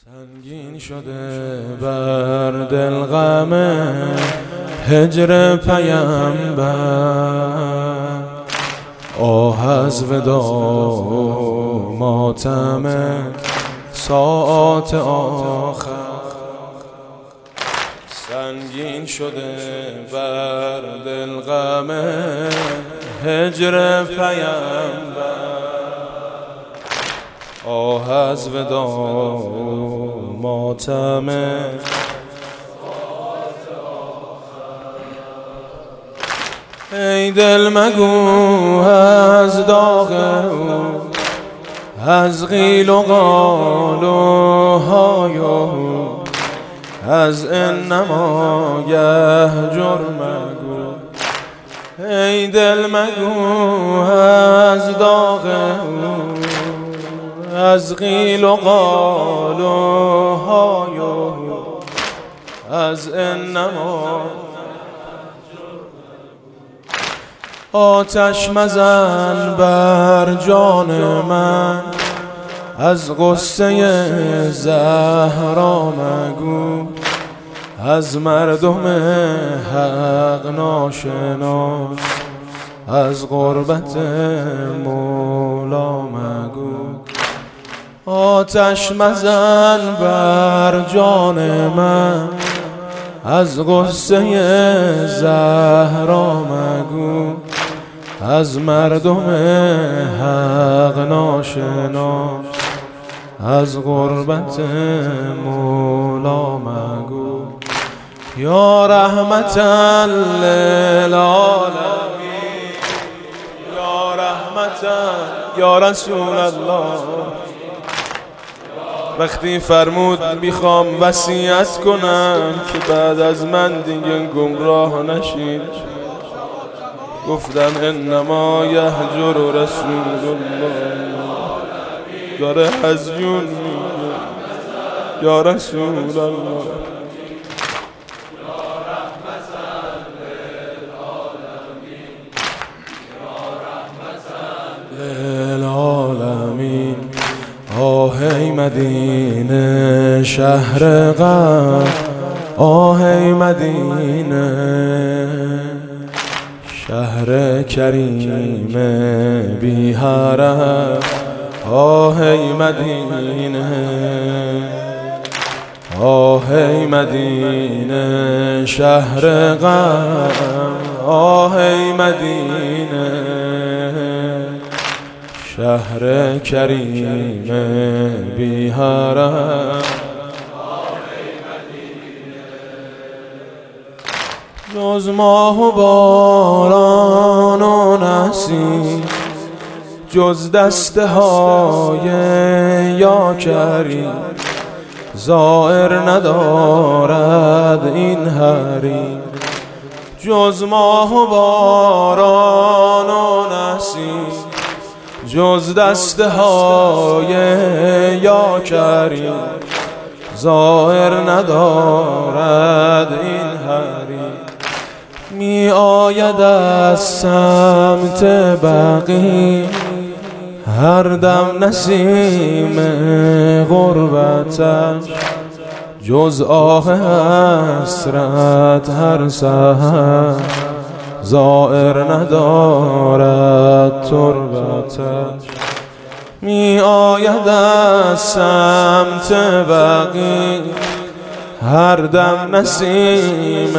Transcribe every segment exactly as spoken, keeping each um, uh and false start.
سنگین شده بر دل غم هجر پیامبر، آه از ودا ماتم ساعات آخر. سنگین شده بر دل غم هجر پیامبر، آه از ودا ماتم. ای دل مگو از داغ او، از قیل و قال و های او، از انما یهجر مگو. ای دل مگو از داغ او، از قیل و قال و های او، از انما. آتش مزن بر جان من، از غصه زهرا مگو، از مردم حق ناشناس، از غربت مولا مگو. آتش مزن بر جان من، از غصه زهرا مگو، از مردم حق ناشناس، از غربت مولا مگو. یا رحمتا للعالمین، یا رحمتا یا رسول الله. وقتی فرمود میخوام وصیت کنم که بعد از من دیگه گمراه نشید، گفتم انما یهجر رسول الله. داره هزیون میگه یا رسول الله. للعالمین. آه ای مدینه شهر غم، آه ای مدینه شهر کریم بی حرم. آه ای مدینه، آه ای مدینه شهر غم، آه ای مدینه شهر کریم بی حرم. جز ماه و باران و نسیم، جز دسته های یا کریم، زائر ندارد این حریم. جز ماه و باران و نسیم، جز دسته های یا کریم، زائر ندارد این حریم. می آید از سمت بقی هر دم نسیم غربتش، جز آه حسرت هر سحر، زائر ندارد تربتش. می آید از سمت بقی هر دم نسیم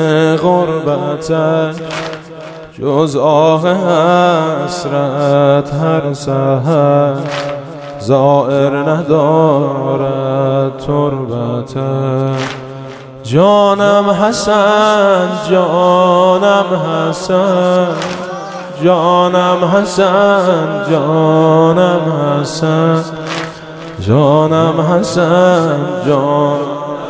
غربتش، جز آه حسرت هر سحر، زائر ندارد تربتش. جانم حسن، جانم حسن، جانم حسن، جانم حسن، جانم حسن، جانم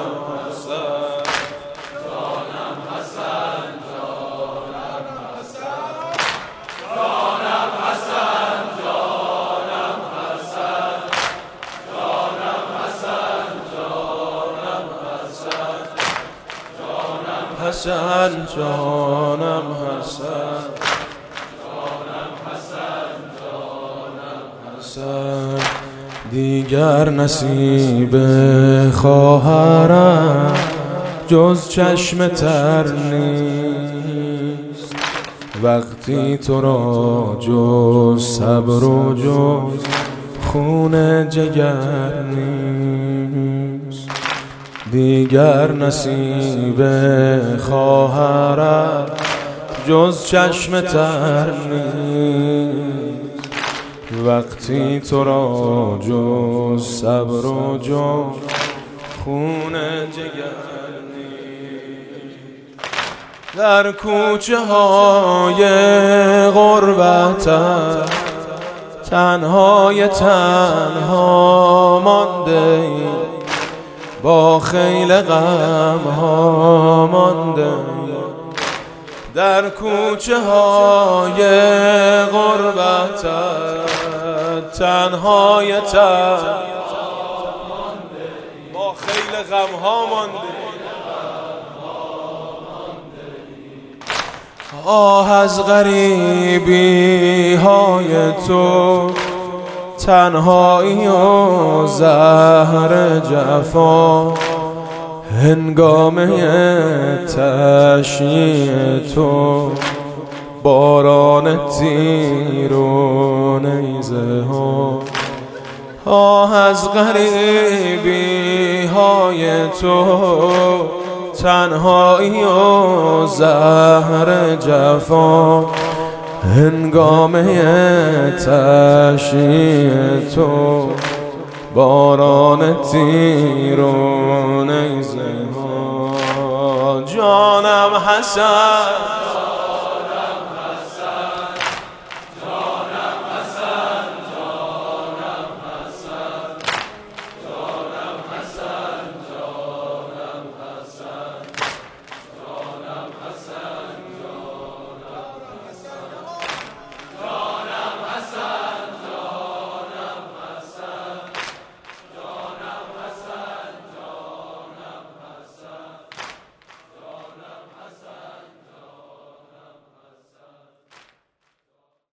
حسن، جانم حسن، جانم حسن، جانم حسن. دیگر نصیب خواهرم جز چشم تر نیست، وقتی تو را جز صبر و جز خون جگر نیست. دیگر نصیب خواهرم جز چشم تر نیست، وقتی تو را جز صبر و جز خون جگر نیست. در کوچه های غربتم تنهای تنها مانده ایم، با خیل غم ها مانده ایم. در کوچه های غربتم تنهای تنها با خیل غم ها مانده. آه از غریبی های تو، تنهایی و زهر جفا، هنگامه تشییع تو، باران تیر و نیزه ها. آه از غریبی های تو، تنهایی و زهر جفا، هنگامه تشییع تو، باران تیر و نیزه ها. جانم حسن